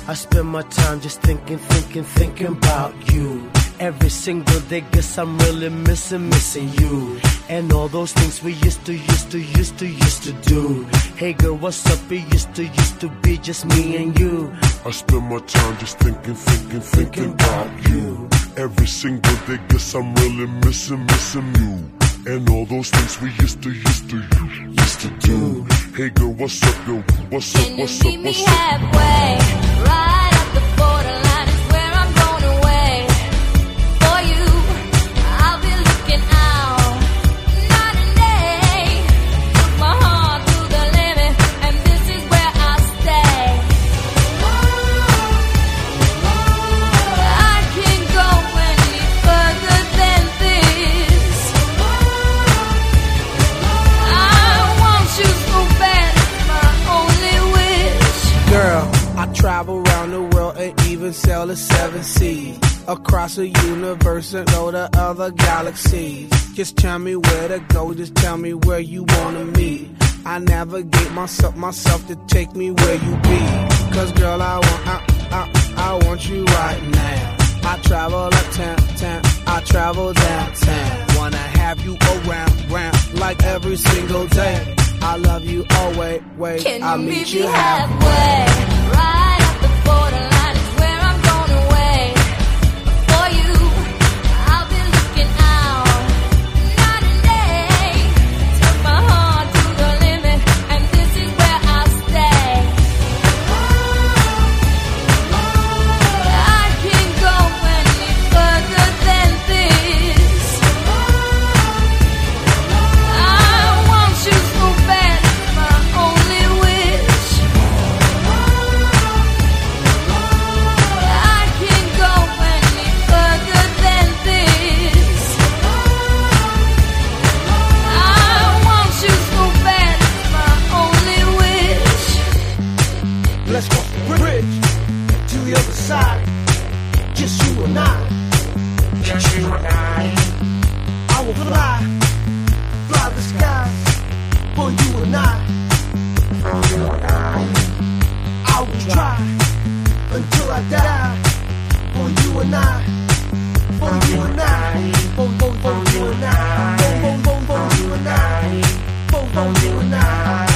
I spend my time just thinking about you. Every single day, guess I'm really missing you. And all those things we used to do. Hey girl, what's up? It used to be just me and you. I spend my time just thinking about you. Every single day, guess I'm really missing you. And all those things we used to do. Hey girl, what's up, girl? What's up, what's up, what's up? Can you meet me halfway? Right at the borderline is where I'm going away. For you, I'll be looking out night and day. Took my heart to the limit, and this is where I'll stay. I can't go any further than this. I want you so bad, it's my only wish. Girl, I travel around the world and even sail the 7 seas. Across the universe and go to other galaxies. Just tell me where to go, just tell me where you wanna meet. I navigate myself to take me where you be. Cause girl, I want you right now. I travel uptown, I travel downtown. Wanna have you around like every single day. I love you always, wait, Can I'll you meet meet you me halfway. halfway? Right at the borderline is where I'm going away. For you, I'll be looking out night and day. Took my heart to the limit, and this is where I'll stay. I can't go any further than this. I want you so bad, it's my only wish. I can't go any further than this. I want you so bad, it's my only wish. Let's cross the bridge to the other side. Just you and I. Just you and I will fly the skies for you and I. I will try until I die for you and I. For you and I. For you and I. For you and I. For you and I.